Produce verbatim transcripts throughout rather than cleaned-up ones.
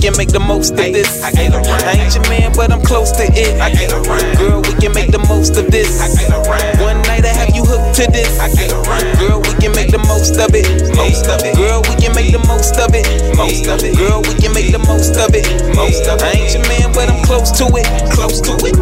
can make the most of this. I ain't your man, but I'm close to it. Girl, we can make the most of this. One night I have you hooked to this. Girl, we can make the most of it. Most of it. Girl, we can make the most of it. Most of it. Girl, we can make the most of it. Most of it. I ain't your man, but I'm close to it. Close to it.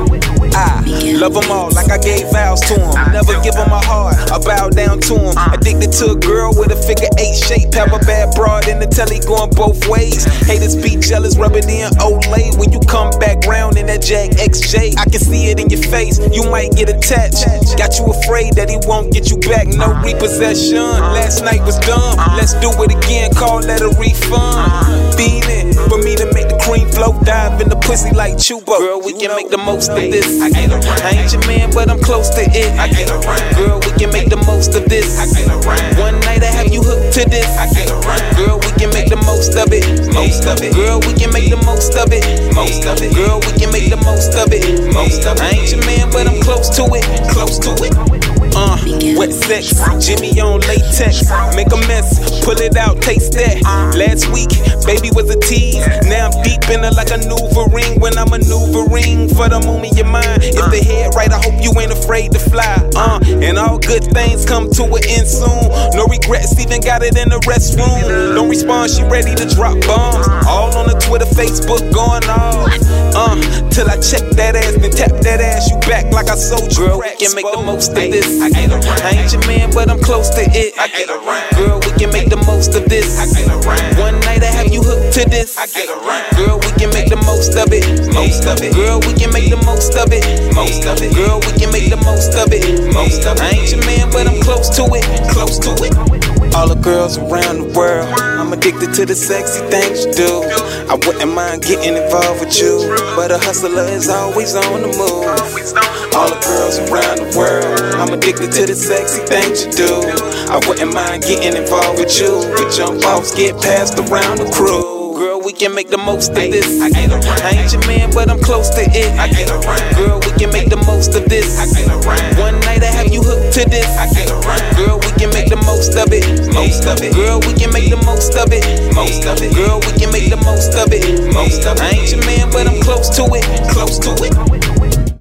I love them all like I gave vows to them. Never give them my heart, I bow down to them. Addicted to a girl with a figure eight shape. Have a bad broad in the telly going both ways. Haters be jealous, rub it in Olay. When you come back round in that Jag X J, I can see it in your face, you might get attached. Got you afraid that he won't get you back, no repossession. Last night was dumb, let's do it again, call that a refund. Feeling for me to make the cream flow, dive in the pussy like Chubo. Girl, we can make the most of this. I ain't your man, but I'm close to it. Girl, we can make the most of this. One night I have you hooked to this. Girl, we can make the most of it. Most of it. Girl, we can make the most of it. Most of it. Girl, we can make the most of it. Most of it. I ain't your man, but I'm close to it. Close to it. Uh, wet sex, Jimmy on latex. Make a mess, pull it out, taste that. Last week, baby was a tease. Now I'm deep in it like a maneuvering. When I'm maneuvering for the moon in your mind. If the head right, I hope you ain't afraid to fly. Uh, and all good things come to an end soon. No regrets, even got it in the restroom. Don't respond, she ready to drop bombs. All on the Twitter, Facebook, going off. Uh, till I check that ass, then tap that ass. You back like I sold you. Girl, we can make the most of this. I ain't your man, but I'm close to it. Girl, we can make the most of this. One night I have you hooked to this. Girl, we can make the most of it. Most of it. Girl, we can make the most of it. Most of it. Girl, we can make the most of it. Most of it. I ain't your man, but I'm close to it. Close to it. All the girls around the world, I'm addicted to the sexy things you do. I wouldn't mind getting involved with you, but a hustler is always on the move. All the girls around the world, I'm addicted to the sexy things you do. I wouldn't mind getting involved with you, but jump offs get passed around the crew. Girl, we can make the most of this. I ain't your man, but I'm close to it. Girl, we can make the most of this. One night I have you hooked to this. Girl, we can make the most of it. Most of it. Girl, we can make the most of it. Most of it. Girl, we can make the most of it. Most of it. I ain't your man, but I'm close to it. Close to it.